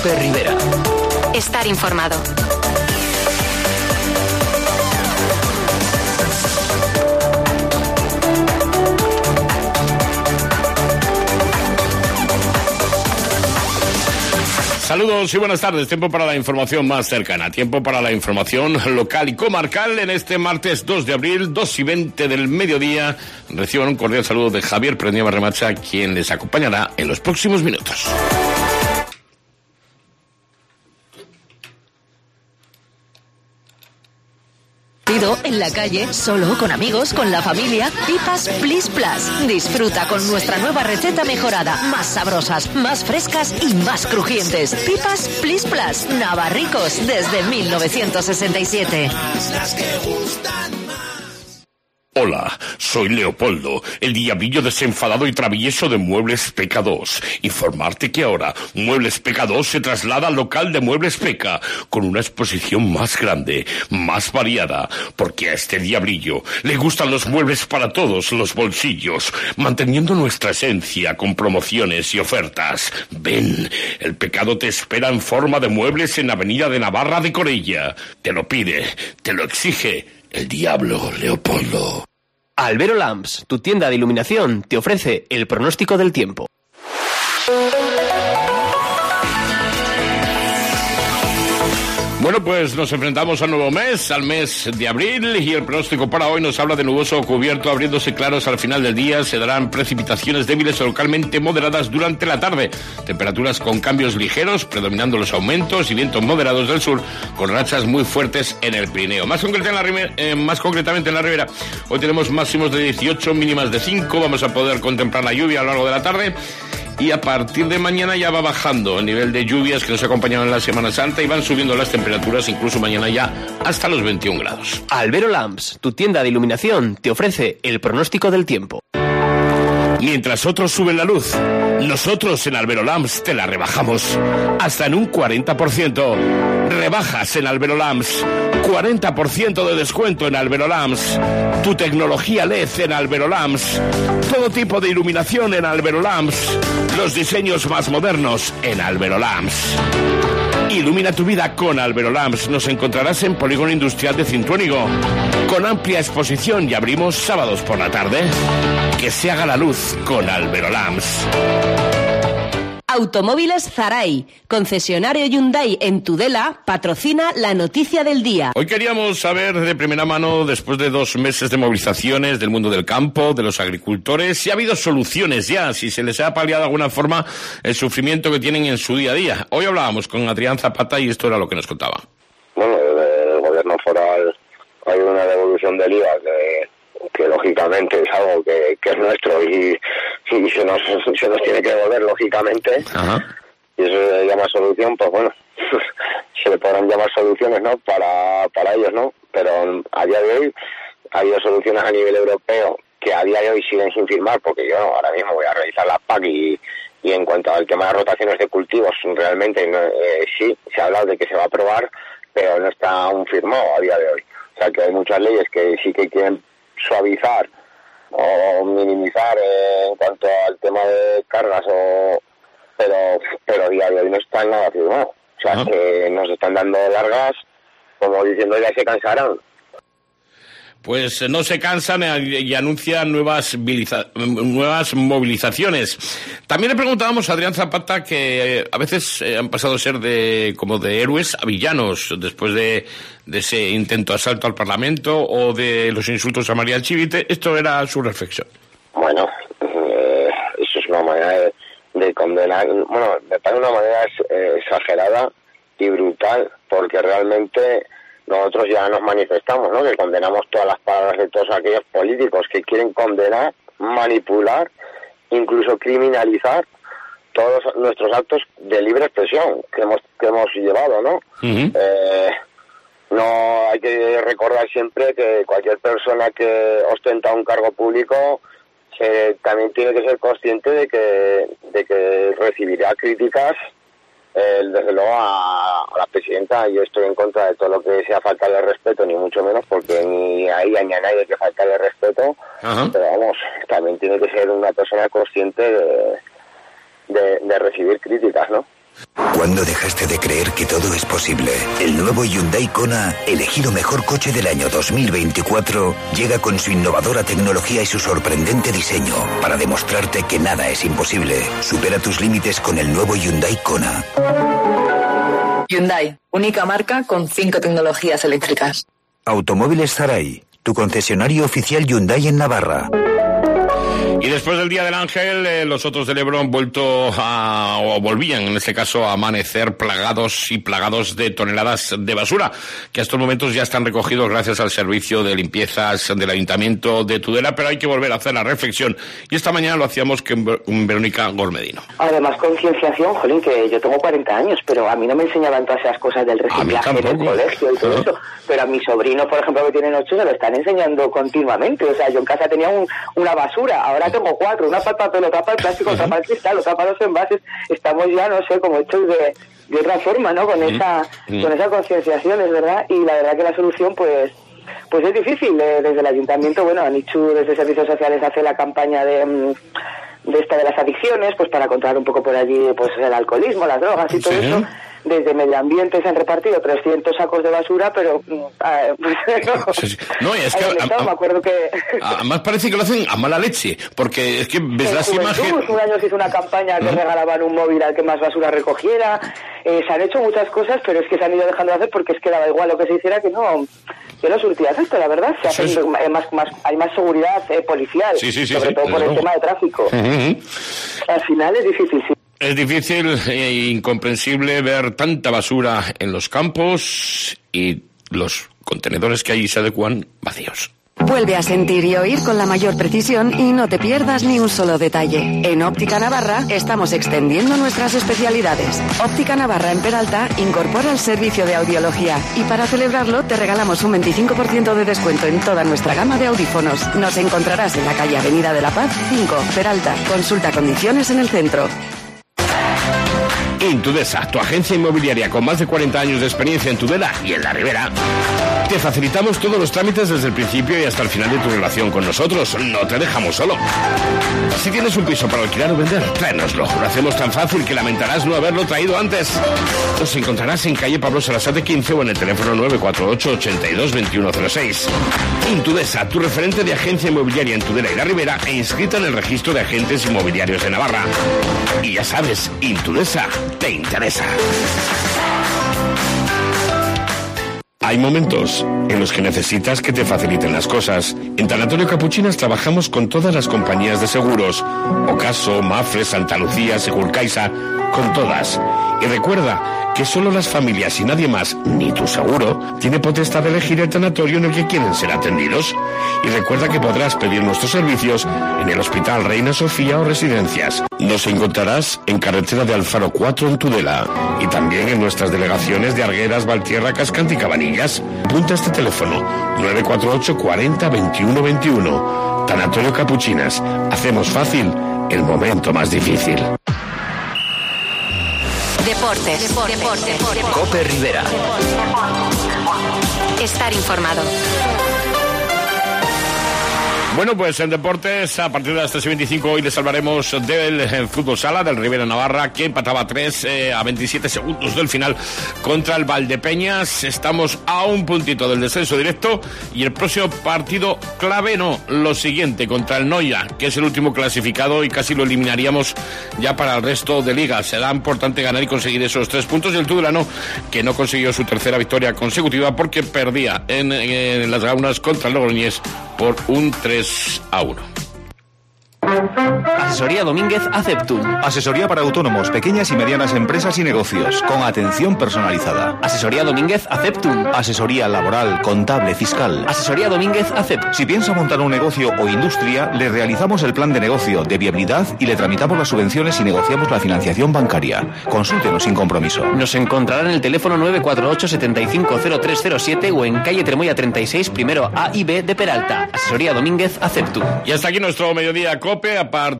Pepe Rivera. Estar informado. Saludos y buenas tardes. Tiempo para la información más cercana. Tiempo para la información local y comarcal en este martes 2 de abril, 2:20 del mediodía. Reciban un cordial saludo de Javier Prendieva Remacha, quien les acompañará en los próximos minutos. En la calle, solo, con amigos, con la familia. Pipas Plis Plus. Disfruta con nuestra nueva receta mejorada. Más sabrosas, más frescas y más crujientes. Pipas Plis Plus. Navarricos desde 1967. Hola, soy Leopoldo, el diablillo desenfadado y travieso de Muebles Peca 2. Informarte que ahora Muebles Peca 2 se traslada al local de Muebles Peca con una exposición más grande, más variada, porque a este diablillo le gustan los muebles para todos los bolsillos, manteniendo nuestra esencia con promociones y ofertas. Ven, el pecado te espera en forma de muebles en Avenida de Navarra de Corella. Te lo pide, te lo exige el diablo, Leopoldo. Albero Lamps, tu tienda de iluminación, te ofrece el pronóstico del tiempo. Bueno, pues nos enfrentamos a un nuevo mes, al mes de abril, y el pronóstico para hoy nos habla de nuboso o cubierto, abriéndose claros al final del día. Se darán precipitaciones débiles o localmente moderadas durante la tarde. Temperaturas con cambios ligeros, predominando los aumentos y vientos moderados del sur, con rachas muy fuertes en el Pirineo. Más concretamente en la Ribera, hoy tenemos máximos de 18, mínimas de 5. Vamos a poder contemplar la lluvia a lo largo de la tarde. Y a partir de mañana ya va bajando el nivel de lluvias que nos acompañaban en la Semana Santa y van subiendo las temperaturas, incluso mañana ya hasta los 21 grados. Albero Lamps, tu tienda de iluminación, te ofrece el pronóstico del tiempo. Mientras otros suben la luz, nosotros en Albero Lamps te la rebajamos hasta en un 40%. Rebajas en Albero Lamps, 40% de descuento en Albero Lamps, tu tecnología LED en Albero Lamps, todo tipo de iluminación en Albero Lamps, los diseños más modernos en Albero Lamps. Ilumina tu vida con Albero Lamps. Nos encontrarás en Polígono Industrial de Cintruénigo, con amplia exposición, y abrimos sábados por la tarde. Que se haga la luz con Albero Lamps. Automóviles Zaray, concesionario Hyundai en Tudela, patrocina la noticia del día. Hoy queríamos saber de primera mano, después de 2 meses de movilizaciones del mundo del campo, de los agricultores, si ha habido soluciones ya, si se les ha paliado de alguna forma el sufrimiento que tienen en su día a día. Hoy hablábamos con Adrián Zapata y esto era lo que nos contaba. Bueno, del gobierno foral hay una devolución del IVA que lógicamente es algo que es nuestro y se nos tiene que devolver lógicamente. Ajá. Y eso se llama solución, pues bueno, se le podrán llamar soluciones, ¿no? Para ellos, ¿no? Pero a día de hoy ha habido soluciones a nivel europeo que a día de hoy siguen sin firmar, porque yo ahora mismo voy a realizar la PAC y en cuanto al tema de rotaciones de cultivos, realmente sí, se ha hablado de que se va a aprobar, pero no está aún firmado a día de hoy. O sea que hay muchas leyes que sí que quieren suavizar o minimizar en cuanto al tema de cargas, pero a día de hoy no está nada firmado. O sea, que nos están dando largas, como diciendo ya se cansarán. Pues no se cansan y anuncian nuevas movilizaciones. También le preguntábamos a Adrián Zapata que a veces han pasado a ser como de héroes a villanos después de ese intento de asalto al Parlamento o de los insultos a María Chivite. Esto era su reflexión. Bueno, eso es una manera de condenar. Bueno, me parece una manera exagerada y brutal, porque realmente nosotros ya nos manifestamos, ¿no? Que condenamos todas las palabras de todos aquellos políticos que quieren condenar, manipular, incluso criminalizar todos nuestros actos de libre expresión que hemos llevado, ¿no? Uh-huh. No hay que recordar siempre que cualquier persona que ostenta un cargo público también tiene que ser consciente de que recibirá críticas. Desde luego a la presidenta, yo estoy en contra de todo lo que sea falta de respeto, ni mucho menos, porque ni a ella ni a nadie que falta de respeto. Uh-huh. Pero vamos, también tiene que ser una persona consciente de recibir críticas, ¿no? ¿Cuándo dejaste de creer que todo es posible? El nuevo Hyundai Kona, elegido mejor coche del año 2024, llega con su innovadora tecnología y su sorprendente diseño para demostrarte que nada es imposible. Supera tus límites con el nuevo Hyundai Kona. Hyundai, única marca con 5 tecnologías eléctricas. Automóviles Zaray, tu concesionario oficial Hyundai en Navarra. Y después del Día del Ángel, los Sotos del Ebro han volvían en este caso a amanecer plagados de toneladas de basura, que a estos momentos ya están recogidos gracias al servicio de limpiezas del Ayuntamiento de Tudela, pero hay que volver a hacer la reflexión. Y esta mañana lo hacíamos con Verónica Gormedino. Además, concienciación, jolín, que yo tengo 40 años, pero a mí no me enseñaban todas esas cosas del reciclaje en el colegio y todo eso. Pero a mis sobrinos, por ejemplo, que tienen 8, se lo están enseñando continuamente. O sea, yo en casa tenía una basura, ahora tengo 4, una para el papel, otra para el plástico, otra para el cristal, otra para los envases. Estamos ya, no sé, como hechos de otra forma, ¿no? Con esa concienciación, es verdad. Y la verdad que la solución, pues es difícil. Desde el Ayuntamiento, bueno, Anichu desde Servicios Sociales hace la campaña de las adicciones, pues para controlar un poco por allí pues el alcoholismo, las drogas y todo eso. Desde Medio Ambiente se han repartido 300 sacos de basura, pero no, es que me acuerdo que además parece que lo hacen a mala leche, porque es que ves las imágenes. Un año se hizo una campaña que regalaban un móvil al que más basura recogiera. Se han hecho muchas cosas, pero es que se han ido dejando de hacer porque es que daba igual lo que se hiciera, que no surtía efecto, la verdad. Hay más seguridad policial, sobre todo por el tema de tráfico. Al final es difícil, sí. Es difícil e incomprensible ver tanta basura en los campos y los contenedores que allí se adecuan vacíos. Vuelve a sentir y oír con la mayor precisión y no te pierdas ni un solo detalle. En Óptica Navarra estamos extendiendo nuestras especialidades. Óptica Navarra en Peralta incorpora el servicio de audiología y para celebrarlo te regalamos un 25% de descuento en toda nuestra gama de audífonos. Nos encontrarás en la calle Avenida de la Paz 5, Peralta. Consulta condiciones en el centro. Intudesa, tu agencia inmobiliaria con más de 40 años de experiencia en Tudela y en la Ribera. Te facilitamos todos los trámites desde el principio y hasta el final de tu relación con nosotros. No te dejamos solo. Si tienes un piso para alquilar o vender, tráenoslo. Lo hacemos tan fácil que lamentarás no haberlo traído antes. Nos encontrarás en calle Pablo Sarasate 15 o en el teléfono 948 82 2106. Intudesa, tu referente de agencia inmobiliaria en Tudela y la Ribera e inscrita en el registro de agentes inmobiliarios de Navarra. Y ya sabes, Intudesa te interesa. Hay momentos en los que necesitas que te faciliten las cosas. En Tanatorio Capuchinas trabajamos con todas las compañías de seguros. Ocaso, Mafre, Santa Lucía, Segurcaixa, con todas. Y recuerda que solo las familias y nadie más, ni tu seguro, tiene potestad de elegir el tanatorio en el que quieren ser atendidos. Y recuerda que podrás pedir nuestros servicios en el Hospital Reina Sofía o Residencias. Nos encontrarás en carretera de Alfaro 4 en Tudela y también en nuestras delegaciones de Argueras, Valtierra, Cascante y Cabanillas. Apunta este teléfono 948 40 21 21. Tanatorio Capuchinas. Hacemos fácil el momento más difícil. Deportes. Cope Rivera. Estar informado. Bueno, pues en deportes, a partir de las 3:25 hoy les hablaremos del fútbol sala del Ribera Navarra, que empataba 3 a 27 segundos del final contra el Valdepeñas. Estamos a un puntito del descenso directo y el próximo partido clave, lo siguiente, contra el Noia, que es el último clasificado y casi lo eliminaríamos ya para el resto de ligas. Será importante ganar y conseguir esos 3 puntos. Y el Tudelano, que no consiguió su tercera victoria consecutiva porque perdía en las Gaunas contra el Logroñés por un 3-1. Asesoría Domínguez Aceptum. Asesoría para autónomos, pequeñas y medianas empresas y negocios, con atención personalizada. Asesoría Domínguez Aceptum. Asesoría laboral, contable, fiscal. Asesoría Domínguez Aceptum. Si piensa montar un negocio o industria, le realizamos el plan de negocio, de viabilidad y le tramitamos las subvenciones y negociamos la financiación bancaria. Consúltenos sin compromiso. Nos encontrarán en el teléfono 948 750307 o en calle Tremoya 36, primero A y B de Peralta. Asesoría Domínguez Aceptum. Y hasta aquí nuestro mediodía COPE.